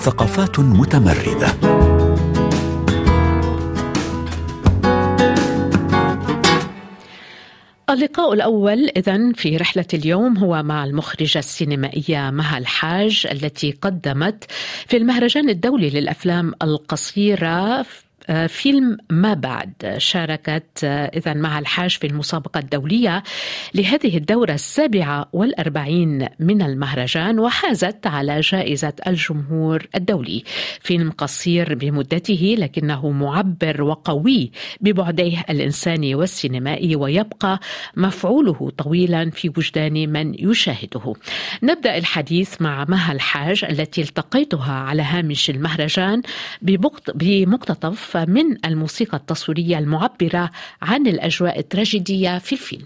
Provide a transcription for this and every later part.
ثقافات متمردة. اللقاء الأول إذن في رحلة اليوم هو مع المخرجة السينمائية مها الحاج، التي قدمت في المهرجان الدولي للأفلام القصيرة فيلم ما بعد. شاركت إذن مها الحاج في المسابقة الدولية لهذه الدورة 47 من المهرجان، وحازت على جائزة الجمهور الدولي. فيلم قصير بمدته لكنه معبر وقوي ببعديه الإنساني والسينمائي، ويبقى مفعوله طويلا في وجدان من يشاهده. نبدأ الحديث مع مها الحاج التي التقيتها على هامش المهرجان بمقتطف من الموسيقى التصويرية المعبرة عن الأجواء التراجيدية في الفيلم.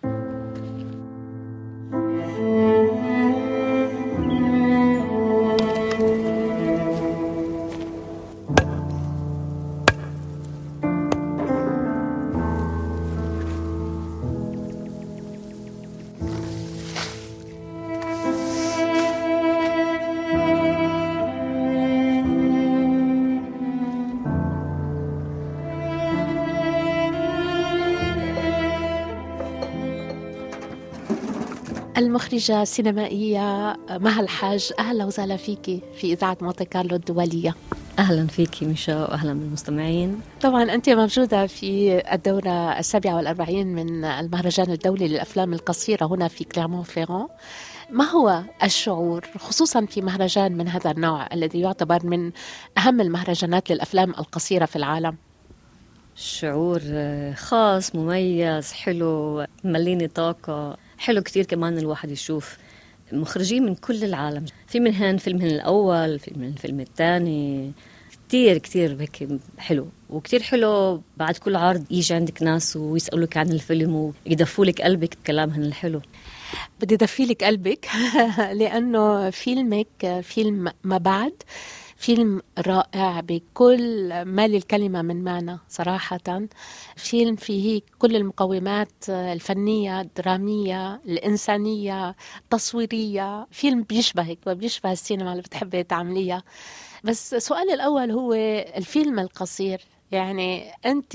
المخرجة السينمائية مها الحاج، أهلا وسهلا فيكي في إذاعة مونتي كارلو الدولية. أهلا فيكي ميشا وأهلا بالمستمعين. طبعا أنت موجودة في الدورة 47 من المهرجان الدولي للأفلام القصيرة هنا في كليرمون-فيران. ما هو الشعور خصوصا في مهرجان من هذا النوع الذي يعتبر من أهم المهرجانات للأفلام القصيرة في العالم؟ شعور خاص مميز حلو مليني طاقة، حلو كتير كمان الواحد يشوف مخرجين من كل العالم، في منهن فيلم الأول، في من الفيلم الثاني، كتير كتير هيك حلو. وكتير حلو بعد كل عرض يجي عندك ناس ويسألوك عن الفيلم ويدفولك قلبك بكلامهن الحلو. بدي دفيلك قلبك لأنه فيلمك فيلم ما بعد فيلم رائع بكل ما للكلمة من معنى صراحة. فيلم فيه كل المقومات الفنية، الدرامية، الإنسانية، التصويرية. فيلم بيشبهك وبيشبه السينما اللي بتحبي تعمليها. بس سؤالي الأول هو الفيلم القصير، يعني أنت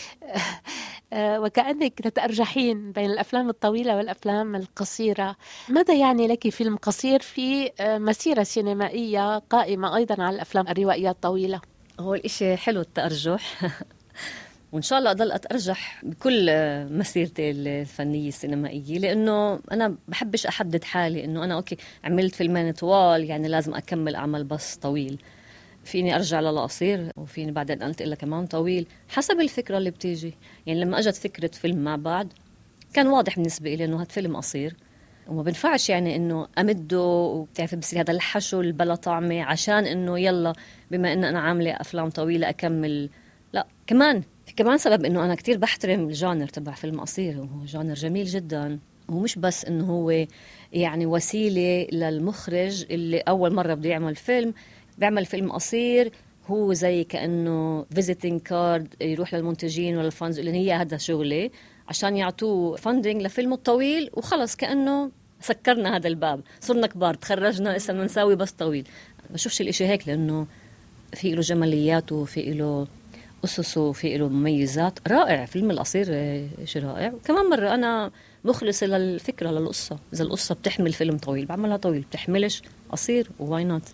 وكأنك تتأرجحين بين الأفلام الطويلة والأفلام القصيرة. ماذا يعني لك فيلم قصير في مسيرة سينمائية قائمة أيضا على الأفلام الروائية الطويلة؟ هو الإشي حلو التأرجح وإن شاء الله أضل أتأرجح بكل مسيرتي الفنية السينمائية، لأنه أنا بحبش أحدد حالي إنه أنا أوكي عملت فيلمين طوال يعني لازم أكمل أعمل بس طويل. فيني أرجع للقصير وفيني بعدين أنتقل له كمان طويل حسب الفكرة اللي بتيجي. يعني لما أجت فكرة فيلم ما بعد كان واضح بالنسبة لي إنه هذا فيلم قصير وما بنفعش يعني إنه أمده وبتعرف بصير هذا الحشو البلا طعمة عشان إنه يلا بما إنه أنا عاملة أفلام طويلة أكمل. لا، كمان سبب إنه أنا كتير بحترم الجانر تبع فيلم قصير، وهو جانر جميل جدا، ومش بس إنه هو يعني وسيلة للمخرج اللي أول مرة بده يعمل فيلم بيعمل فيلم قصير، هو زي كأنه فيزيتنج كارد يروح للمنتجين ولا الفانز اللي هي هذا شغلي عشان يعطوه فاندنج لفيلمه الطويل، وخلص كأنه سكرنا هذا الباب، صرنا كبار تخرجنا إسا منساوي بس طويل. بشوفش الإشي هيك، لأنه في له جمالياته وفي له أسسه وفي له مميزات. رائع فيلم القصير، شيء رائع. وكمان مرة أنا مخلصة للفكرة للقصة، إذا القصة بتحمل فيلم طويل بعملها طويل، بتحملش قصير وواي نوت.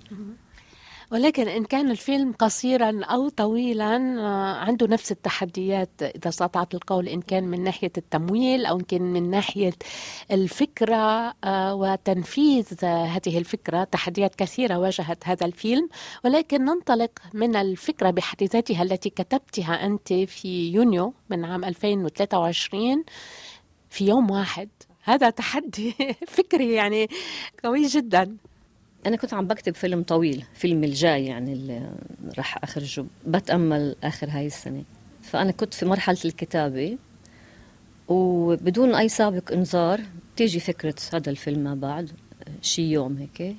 ولكن إن كان الفيلم قصيرا أو طويلا عنده نفس التحديات، إذا استطعت القول، إن كان من ناحية التمويل أو إن كان من ناحية الفكرة وتنفيذ هذه الفكرة. تحديات كثيرة واجهت هذا الفيلم، ولكن ننطلق من الفكرة بحد ذاتها التي كتبتها أنت في يونيو من عام 2023 في يوم واحد. هذا تحدي فكري يعني قوي جدا. أنا كنت عم بكتب فيلم طويل، فيلم الجاي يعني اللي رح أخرجه، بتأمل آخر هاي السنة. فأنا كنت في مرحلة الكتابة وبدون أي سابق إنذار تيجي فكرة هذا الفيلم ما بعد شي يوم هيك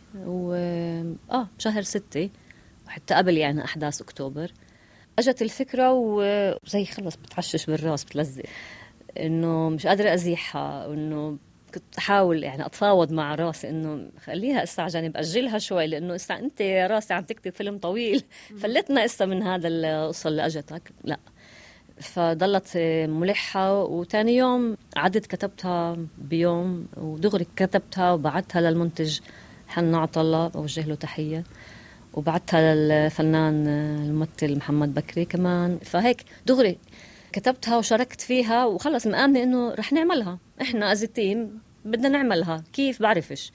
شهر 6 وحتى قبل يعني أحداث أكتوبر أجت الفكرة، وزي خلص بتعشش بالراس بتلزق، إنه مش قادرة أزيحها، إنه كنت أحاول يعني أتفاوض مع راسي إنه خليها إسا على جانب، أجلها شوي، لأنه إسا أنت يا راسي عم تكتب فيلم طويل، فلتنا إسا من هذا القصة اللي أجتك. لا، فضلت ملحة. وتاني يوم عدت كتبتها بيوم، ودغري كتبتها وبعتها للمنتج حنا عطلة، بوجه له تحية، وبعتها للفنان الممثل محمد بكري كمان. فهيك دغري كتبتها وشاركت فيها، وخلص مآمنة إنه رح نعملها إحنا از تيم، بدنا نعملها. كيف بعرفش.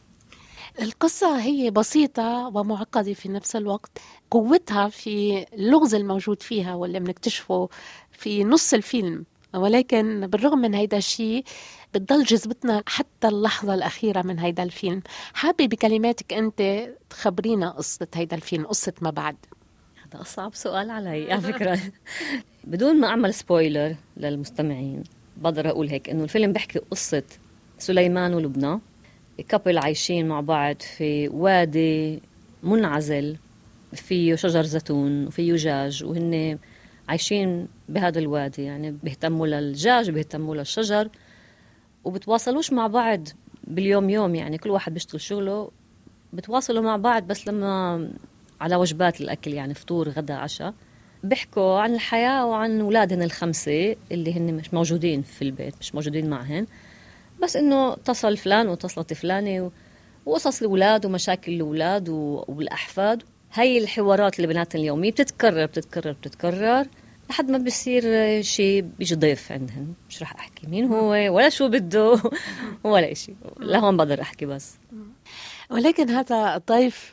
القصة هي بسيطة ومعقدة في نفس الوقت. قوتها في اللغز الموجود فيها واللي بنكتشفه في نص الفيلم، ولكن بالرغم من هيدا الشيء بتضل جذبتنا حتى اللحظة الأخيرة من هيدا الفيلم. حابة بكلماتك أنت تخبرينا قصة هيدا الفيلم، قصة ما بعد. هذا أصعب سؤال علي على فكرة. بدون ما أعمل سبويلر للمستمعين بقدر أقول هيك إنه الفيلم بيحكي قصة سليمان ولبنى، كابل عايشين مع بعض في وادي منعزل فيه شجر زيتون وفيه جاج، وهن عايشين بهذا الوادي. يعني بيهتموا للجاج، بيهتموا للشجر، وبتواصلوش مع بعض باليوم يوم. يعني كل واحد بيشتغل شغله، بتواصلوا مع بعض بس لما على وجبات الأكل، يعني فطور غدا عشاء، بيحكوا عن الحياة وعن أولادهن الخمسة اللي هن مش موجودين في البيت، مش موجودين معهن، بس إنه اتصل فلان واتصلت فلانة، وقصص الأولاد ومشاكل الأولاد والأحفاد. هاي الحوارات اللي بيناتهم اليومية بتتكرر بتتكرر بتتكرر لحد ما بيصير شيء، بيجي ضيف عندهن. مش رح أحكي مين هو ولا شو بده ولا إشي، لهون بقدر أحكي بس. ولكن هذا الضيف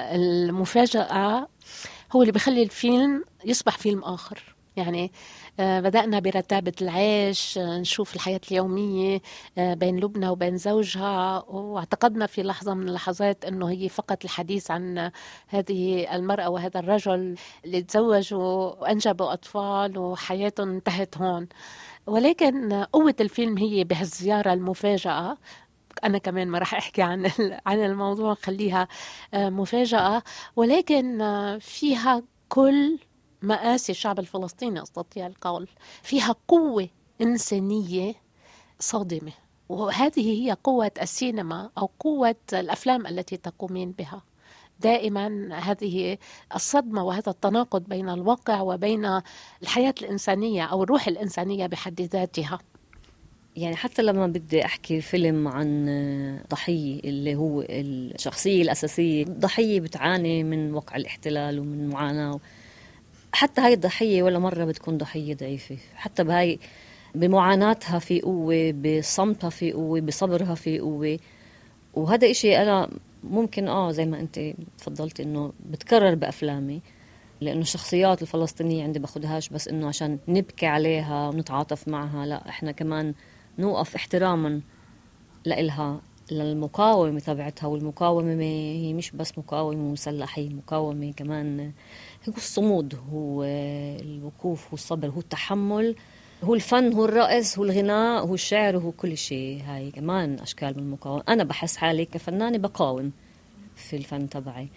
المفاجأة هو اللي بيخلي الفيلم يصبح فيلم آخر. يعني بدأنا برتابة العيش، نشوف الحياة اليومية بين لبنى وبين زوجها، واعتقدنا في لحظة من اللحظات أنه هي فقط الحديث عن هذه المرأة وهذا الرجل اللي تزوجوا وأنجبوا أطفال وحياتهم انتهت هون. ولكن قوة الفيلم هي بهالزيارة المفاجأة. أنا كمان ما راح أحكي عن الموضوع، خليها مفاجأة، ولكن فيها كل مآسي الشعب الفلسطيني أستطيع القول. فيها قوة إنسانية صادمة، وهذه هي قوة السينما أو قوة الأفلام التي تقومين بها. دائما هذه الصدمة وهذا التناقض بين الواقع وبين الحياة الإنسانية أو الروح الإنسانية بحد ذاتها. يعني حتى لما بدي أحكي فيلم عن ضحية اللي هو الشخصية الأساسية، ضحية بتعاني من وقع الاحتلال ومن معاناة، حتى هاي الضحية ولا مرة بتكون ضحية ضعيفة. حتى بهاي بمعاناتها في قوة، بصمتها في قوة، بصبرها في قوة. وهذا إشي أنا ممكن زي ما أنت تفضلت إنه بتكرر بأفلامي، لأنه الشخصيات الفلسطينية عندي باخدهاش بس إنه عشان نبكي عليها ونتعاطف معها، لا، إحنا كمان نوقف احتراما لإلها، للمقاومة تبعتها. والمقاومة هي مش بس مقاومة مسلحة، هي مقاومة كمان هو الصمود، هو الوقوف، هو الصبر، هو التحمل، هو الفن، هو الرقص، هو الغناء، هو الشعر، هو كل شيء. هاي كمان أشكال من المقاومة. أنا بحس حالي كفنانة بقاوم في الفن تبعي.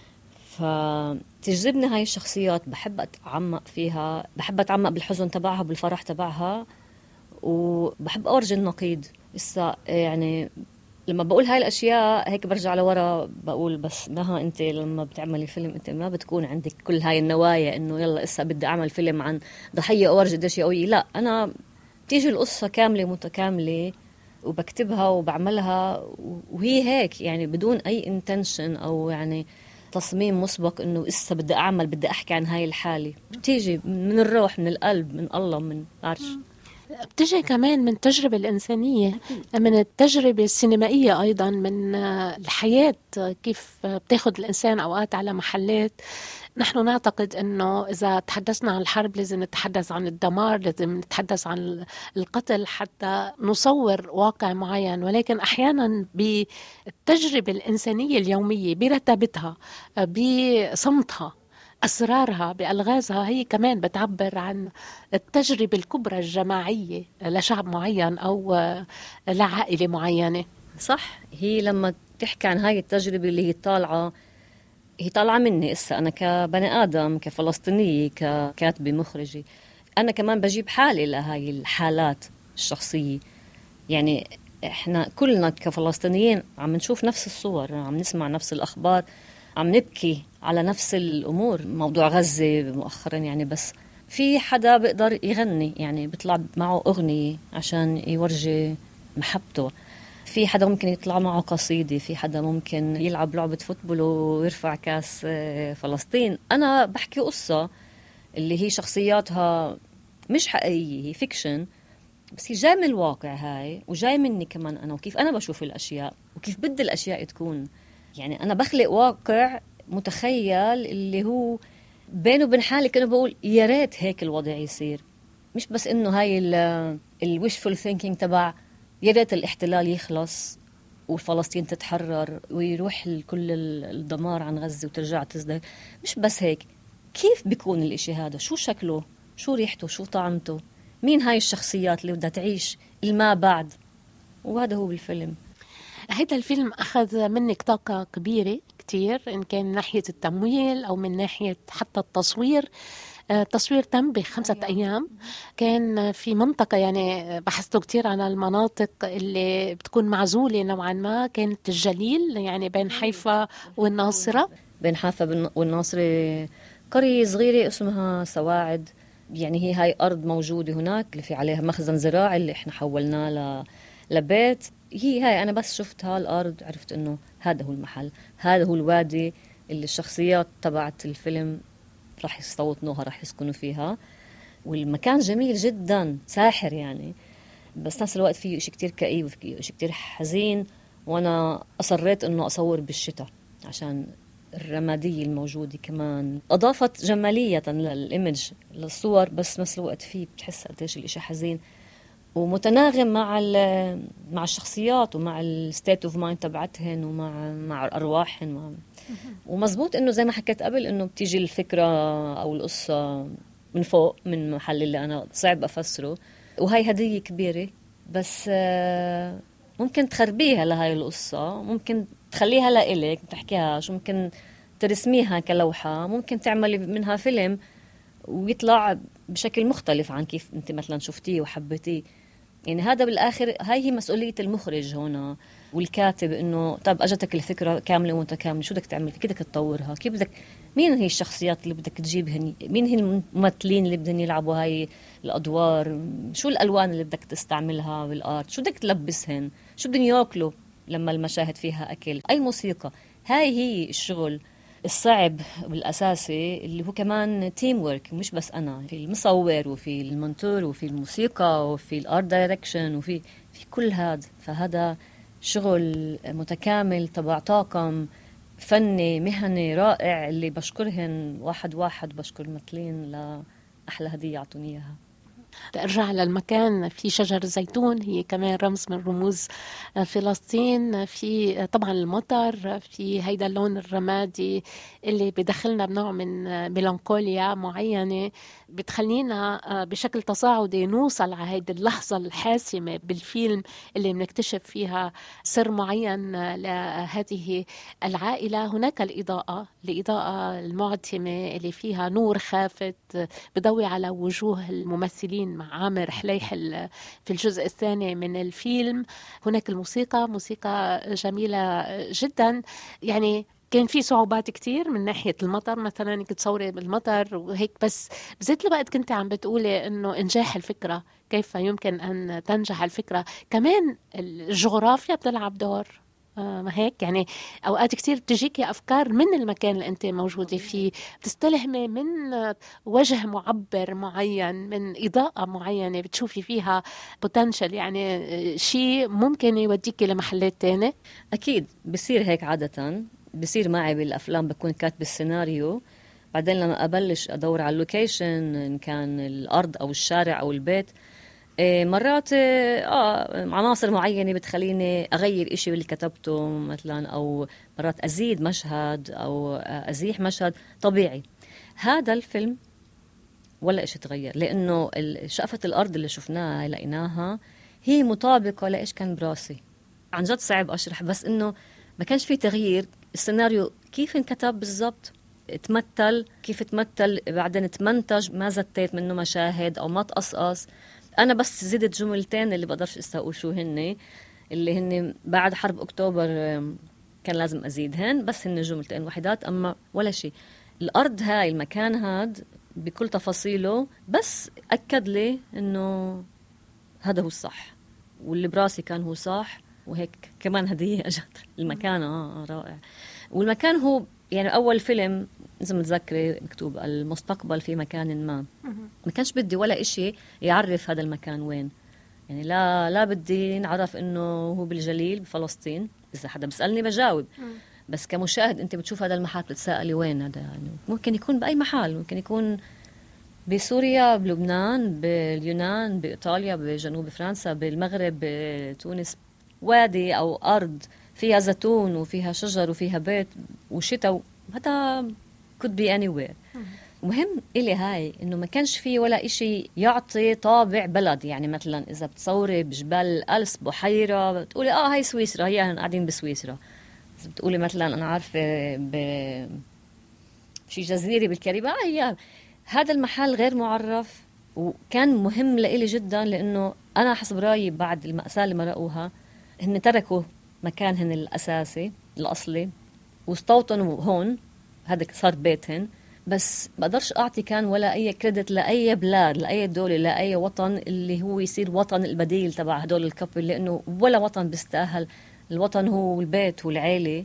فتجذبني هاي الشخصيات، بحب أتعمق فيها، بحب أتعمق بالحزن تبعها بالفرح تبعها، وبحب أورجي النقيض. لسه يعني لما بقول هاي الأشياء هيك برجع لورا بقول بس نها، أنت لما بتعملي فيلم أنت ما بتكون عندك كل هاي النوايا إنه يلا إسا بدي أعمل فيلم عن ضحية أورجي قديش قوية. لا، أنا بتيجي القصة كاملة متكاملة وبكتبها وبعملها، وهي هيك يعني بدون أي انتنشن أو يعني تصميم مسبق إنه إسا بدي أعمل، بدي أحكي عن هاي الحالة. بتيجي من الروح، من القلب، من الله، من عرش. بتجي كمان من التجربة الإنسانية، من التجربة السينمائية أيضا، من الحياة كيف بتاخد الإنسان أوقات على محلات. نحن نعتقد أنه إذا تحدثنا عن الحرب لازم نتحدث عن الدمار، لازم نتحدث عن القتل حتى نصور واقع معين، ولكن أحيانا بالتجربة الإنسانية اليومية برتابتها، بصمتها، أسرارها، بألغازها، هي كمان بتعبر عن التجربة الكبرى الجماعية لشعب معين أو لعائلة معينة. صح. هي لما تحكي عن هاي التجربة اللي هي طالعة مني إسا أنا كبني آدم، كفلسطينية، ككاتبة، مخرجة، أنا كمان بجيب حالي لهاي الحالات الشخصية. يعني إحنا كلنا كفلسطينيين عم نشوف نفس الصور، عم نسمع نفس الأخبار، عم نبكي على نفس الأمور. موضوع غزة مؤخرا يعني، بس في حدا بيقدر يغني، يعني بيطلع معه أغنية عشان يورجي محبته، في حدا ممكن يطلع معه قصيدة، في حدا ممكن يلعب لعبة فوتبول ويرفع كاس فلسطين. أنا بحكي قصة اللي هي شخصياتها مش حقيقية، هي فيكشن، بس هي جاي من الواقع هاي، وجاي مني كمان أنا، وكيف أنا بشوف الأشياء وكيف بدي الأشياء تكون. يعني أنا بخلق واقع متخيل اللي هو بينه وبين حالي كأنه بقول يا ريت هيك الوضع يصير، مش بس إنه هاي الويشفul ثينكينج تبع يا ريت الاحتلال يخلص وفلسطين تتحرر ويروح كل الدمار عن غزة وترجع تزدهر. مش بس هيك، كيف بيكون الاشي هذا؟ شو شكله؟ شو ريحته؟ شو طعمته؟ مين هاي الشخصيات اللي بدها تعيش الما بعد؟ وهذا هو بالفيلم. هيدا الفيلم أخذ منك طاقة كبيرة كتير، إن كان من ناحية التمويل أو من ناحية حتى التصوير. التصوير تم ب5 أيام. كان في منطقة، يعني بحثت كتير عن المناطق اللي بتكون معزولة نوعا ما، كانت الجليل يعني بين حيفا والناصرة. بين حيفا والناصرة قرية صغيرة اسمها سواعد، يعني هي هاي أرض موجودة هناك اللي في عليها مخزن زراعي اللي إحنا حولناه لبيت. هي هاي أنا بس شفت هالأرض عرفت إنه هذا هو المحل، هذا هو الوادي اللي الشخصيات تبعت الفيلم راح يستوطنوها، راح يسكنوا فيها. والمكان جميل جدا، ساحر يعني، بس نفس الوقت فيه إشي كتير كئيب وفيه إشي كتير حزين. وأنا أصريت إنه أصور بالشتاء عشان الرمادية الموجودة كمان أضافت جمالية للإيمج للصور، بس نفس الوقت فيه بتحس قديش الإشي حزين ومتناغم مع الشخصيات ومع الستيت اوف مايند تبعتهن ومع ارواحهن. ومزبوط انه زي ما حكيت قبل انه بتيجي الفكره او القصه من فوق، من محل اللي انا صعب افسره، وهي هديه كبيره. بس ممكن تخربيها لهاي القصه، ممكن تخليها لإلك تحكيها، شو ممكن ترسميها كلوحه، ممكن تعملي منها فيلم ويطلع بشكل مختلف عن كيف انت مثلا شفتيه وحبيتيه. يعني هذا بالاخر هاي هي مسؤوليه المخرج هنا والكاتب، انه طب اجتك الفكره كامله ومتكامله، شو بدك تعمل؟ كيف بدك تطورها؟ كيف بدك، مين هي الشخصيات اللي بدك تجيبهن؟ مين هي الممثلين اللي بدهم يلعبوا هاي الادوار؟ شو الالوان اللي بدك تستعملها بالارت؟ شو بدك تلبسهن؟ شو بدهم ياكلوا لما المشاهد فيها اكل؟ اي موسيقى؟ هاي هي الشغل الصعب بالأساسي اللي هو كمان تيم ورك، مش بس أنا، في المصور وفي المونتور وفي الموسيقى وفي الارت دايركشن وفي كل هذا. فهذا شغل متكامل تبع طاقم فني مهني رائع اللي بشكرهن واحد واحد، بشكر الممثلين لأحلى هدية عطوني إياها. ارجع للمكان، في شجر زيتون هي كمان رمز من رموز فلسطين، في طبعا المطر، في هيدا اللون الرمادي اللي بدخلنا بنوع من ميلانكوليا معينة، بتخلينا بشكل تصاعدي نوصل على هيدي اللحظة الحاسمة بالفيلم اللي بنكتشف فيها سر معين لهذه العائلة. هناك الإضاءة المعتمة اللي فيها نور خافت بضوي على وجوه الممثلين مع عامر حليح في الجزء الثاني من الفيلم. هناك موسيقى جميلة جدا. يعني كان في صعوبات كتير من ناحية المطر، مثلا انك تصوري بالمطر وهيك، بس بذات الوقت كنت عم بتقولي انه انجاح الفكرة، كيف يمكن ان تنجح الفكرة. كمان الجغرافيا بتلعب دور، ما هيك يعني أوقات كتير بتجيكي أفكار من المكان اللي أنت موجودة فيه، بتستلهمي من وجه معبر معين، من إضاءة معينة بتشوفي فيها بوتنشل، يعني شيء ممكن يوديكي لمحلات تاني. أكيد بصير هيك عادة، بصير معي بالأفلام، بكون كاتب السيناريو، بعدين لما أبلش أدور على اللوكيشن إن كان الأرض أو الشارع أو البيت، مرات عناصر معينة بتخليني أغير إشي اللي كتبته مثلا، أو مرات أزيد مشهد أو أزيح مشهد طبيعي. هذا الفيلم ولا إشي تغير، لأنه شقفة الأرض اللي شفناها لقيناها هي مطابقة لإيش كان براسي. عن جد صعب أشرح، بس إنه ما كانش في تغيير. السيناريو كيف انكتب بالضبط، تمثل كيف تمثل، بعدين تمنتج، ما زتيت منه مشاهد أو ما تقصقص. أنا بس زدت جملتين اللي بقدرش أقول شو هني، اللي هن بعد حرب أكتوبر كان لازم أزيدهن، بس هن جملتين وحدات، أما ولا شيء. الأرض هاي، المكان هاد بكل تفاصيله، بس أكد لي إنه هذا هو الصح، واللي براسي كان هو صح. وهيك كمان هدية أجت المكان. رائع. والمكان هو يعني أول فيلم إذا متذكرة مكتوب المستقبل في مكان ما كانش بدي ولا إشي يعرف هذا المكان وين. يعني لا بدي نعرف إنه هو بالجليل بفلسطين، إذا حدا بسألني بجاوب. بس كمشاهد أنت بتشوف هذا المحل بتتساءلي وين هذا. يعني ممكن يكون بأي محل، ممكن يكون بسوريا، بلبنان، باليونان، بإيطاليا، بجنوب فرنسا، بالمغرب، بتونس. وادي أو أرض فيها زيتون وفيها شجر وفيها بيت وشتاء، هذا could be anywhere. مهم إلي هاي إنه ما كانش فيه ولا إشي يعطي طابع بلد. يعني مثلا إذا بتصوري بجبال الألس بحيرة بتقولي هاي سويسرا، هي قاعدين بسويسرا. إذا بتقولي مثلا أنا عارفة بشي جزيرة بالكاريبي، هي هذا المحل غير معرف. وكان مهم لإلي جدا، لأنه أنا حسب رأيي بعد المأساة اللي مرقوها هن تركوا مكانهن الأساسي الأصلي واستوطنوا هون، هذا صار بيتهن. بس بقدرش أعطي كان ولا أي كريدت لأي بلاد، لأي دولة، لأي وطن اللي هو يصير وطن البديل تبع هدول الكابل، لأنه ولا وطن بيستاهل. الوطن هو البيت والعيلة،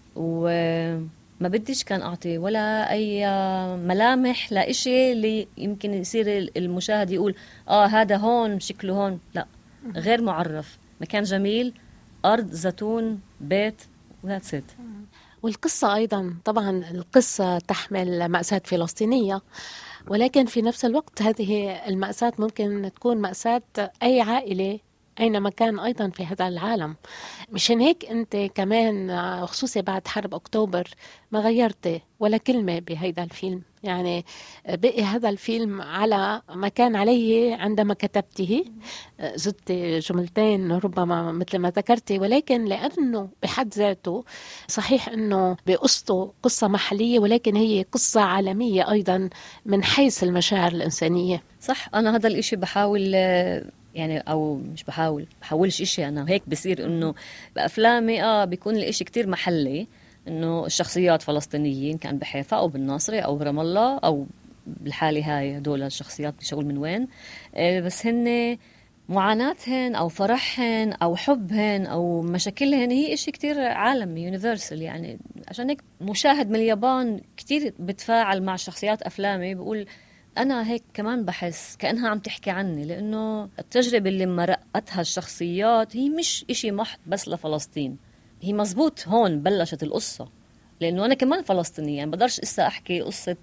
وما بديش كان أعطي ولا أي ملامح لإشي اللي يمكن يصير المشاهد يقول هذا هون شكله هون. لا، غير معرف، مكان جميل، أرض، زيتون، بيت، وذاتس إت. والقصة أيضا، طبعا القصة تحمل مأساة فلسطينية، ولكن في نفس الوقت هذه المأساة ممكن تكون مأساة أي عائلة أينما كان أيضا في هذا العالم. مشان هيك أنت كمان خصوصا بعد حرب أكتوبر ما غيرت ولا كلمة بهذا الفيلم. يعني بقي هذا الفيلم على ما كان عليه عندما كتبته. زدت جملتين ربما مثل ما ذكرتي، ولكن لأنه بحد ذاته صحيح أنه بقصته قصة محلية، ولكن هي قصة عالمية أيضا من حيث المشاعر الإنسانية. صح. أنا هذا الإشي بحاول، يعني أو مش بحاولش إشي، أنا هيك بصير إنه بأفلامي بيكون الإشي كتير محلي، إنه الشخصيات فلسطينيين كان بحيفا أو بالناصرة أو برام الله أو بالحالة هاي هدول الشخصيات بشغل من وين. بس هن معاناتهن أو فرحهن أو حبهن أو مشاكلهن هي إشي كتير عالمي، يونيفرسال. يعني عشان هيك مشاهد من اليابان كتير بتفاعل مع شخصيات أفلامي، بقول أنا هيك كمان بحس كأنها عم تحكي عني، لأنه التجربة اللي مرقتها الشخصيات هي مش إشي محض بس لفلسطين. هي مزبوط هون بلشت القصة، لأنه أنا كمان فلسطينية. يعني بقدرش إسا أحكي قصة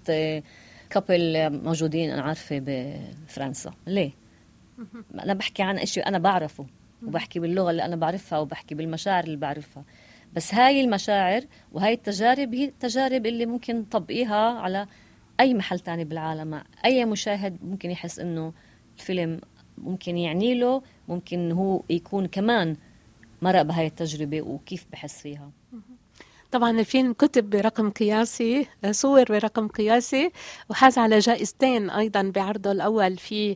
كابل موجودين أنا عارفة بفرنسا، ليه؟ أنا بحكي عن إشي أنا بعرفه، وبحكي باللغة اللي أنا بعرفها، وبحكي بالمشاعر اللي بعرفها. بس هاي المشاعر وهاي التجارب هي التجارب اللي ممكن تطبقيها على أي محل تاني بالعالم. أي مشاهد ممكن يحس إنه الفيلم ممكن يعني له، ممكن هو يكون كمان مرق بهاي التجربة وكيف بحس فيها. طبعا الفيلم كتب برقم قياسي، صور برقم قياسي، وحاز على جائزتين أيضا بعرضه الأول في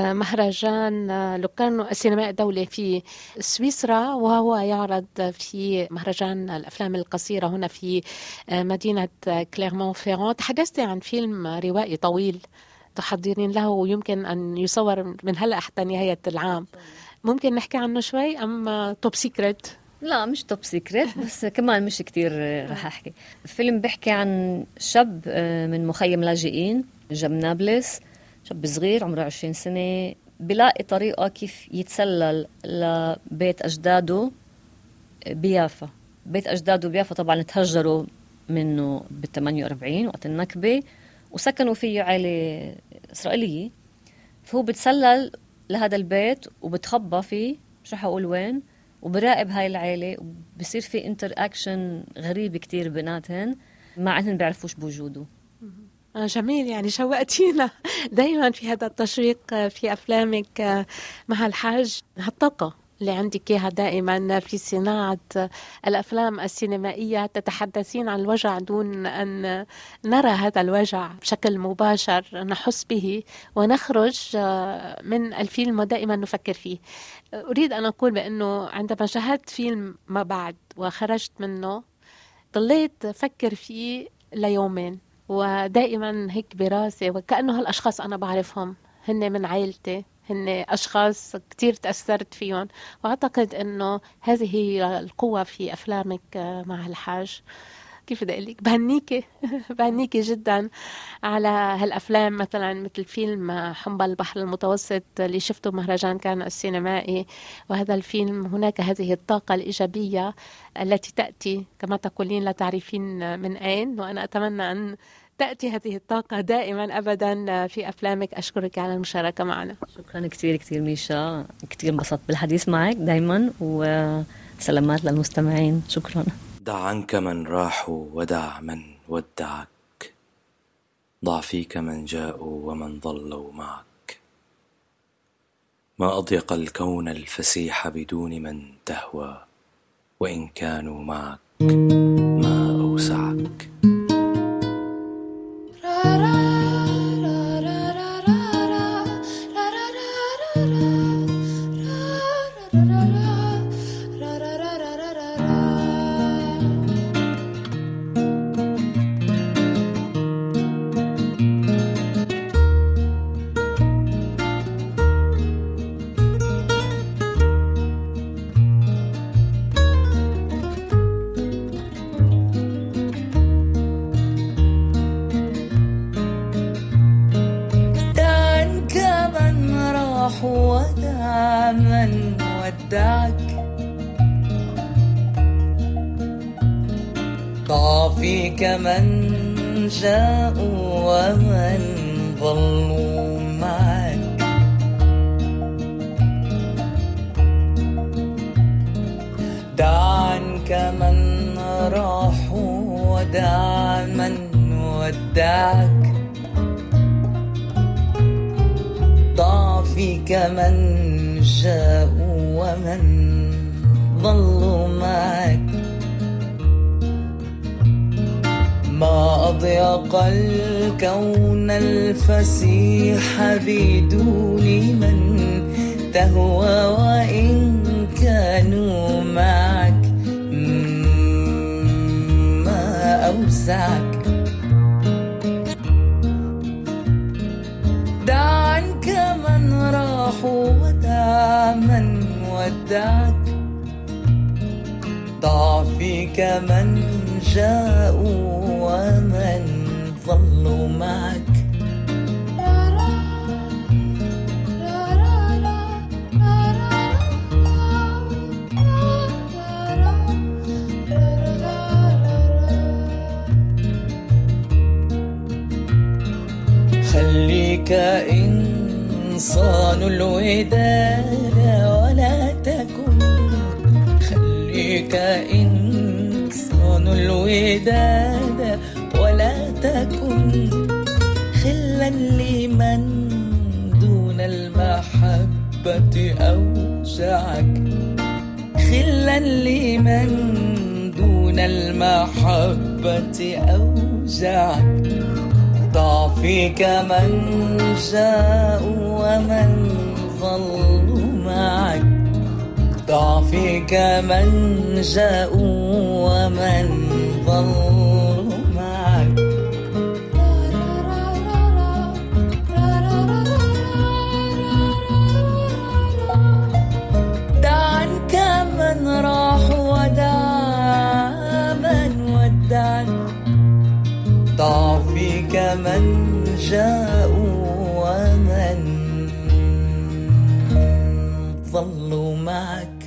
مهرجان لوكارنو السينمائي الدولي في سويسرا، وهو يعرض في مهرجان الأفلام القصيرة هنا في مدينة كليرمون فيرون. تحدثت عن فيلم روائي طويل تحضرين له ويمكن أن يصور من هلأ حتى نهاية العام. ممكن نحكي عنه شوي أم توب سيكريت؟ لا مش توب سيكريت، بس كمان مش كتير رح أحكي. الفيلم بيحكي عن شاب من مخيم لاجئين جمنابلس، شاب صغير عمره 20 سنة، بلاقي طريقة كيف يتسلل لبيت أجداده بيافا. بيت أجداده بيافا طبعا تهجروا منه بال48 وقت النكبة، وسكنوا فيه عائلة إسرائيلية. فهو بتسلل لهذا البيت وبتخبى فيه، مش رح أقول وين، وبراقب هاي العائلة، وبصير في انتر اكشن غريب كتير بيناتهن مع انهم بيعرفوش بوجوده. جميل، يعني شوقتينا دايما في هذا التشويق في أفلامك مع الحاج. هالطاقة اللي عندك إياها دائما في صناعة الأفلام السينمائية، تتحدثين عن الوجع دون أن نرى هذا الوجع بشكل مباشر، نحس به ونخرج من الفيلم ودائما نفكر فيه. أريد أن أقول بأنه عندما شاهدت فيلم ما بعد وخرجت منه ضليت أفكر فيه ليومين، ودائما هيك براسي وكأنه هالأشخاص أنا بعرفهم، هن من عائلتي، هن أشخاص كتير تأثرت فيهم. وأعتقد أنه هذه هي القوة في أفلامك مع الحاج. كيف بدي أقولك، بهنيكي جدا على هالأفلام، مثلا مثل فيلم حنبل البحر المتوسط اللي شفته مهرجان كان السينمائي. وهذا الفيلم هناك هذه الطاقة الإيجابية التي تأتي كما تقولين لا تعرفين من أين، وأنا أتمنى أن تأتي هذه الطاقة دائما أبدا في أفلامك. أشكرك على المشاركة معنا. شكرا كتير كتير ميشا، كتير انبسطت بالحديث معك دايما، وسلامات للمستمعين. شكرا. دع عنك من راحوا ودع من ودعك، ضع فيك من جاءوا ومن ظلوا معك. ما أضيق الكون الفسيح بدون من تهوى، وإن كانوا معك ما أوسعك. ضع فيك من جاءوا ومن ظلوا معك. دع عنك من راحوا ودع من ودعك. ضع فيك من جاءوا ومن ظلوا معك. ما أضيق الكون الفسيح بدون من تهوى، وإن كانوا معك ما أوسعك. دع عنك من راحوا ودع من ودعك. ضع فيك من جاءوا ومن ظلوا معك. خليك إنسان الوداد ولا تكن، خليك إنسان الوداد ولا تكن خلا لمن دون المحبة أوجعك. خلا لمن دون المحبة أوجعك. ضع فيك من جاءوا ومن ظلوا معك. ضع فيك من جاءوا ومن ظلوا معك. دع عنك من راحوا ودع من ودعك. ضع فيك من جاءوا ومن ظلوا معك.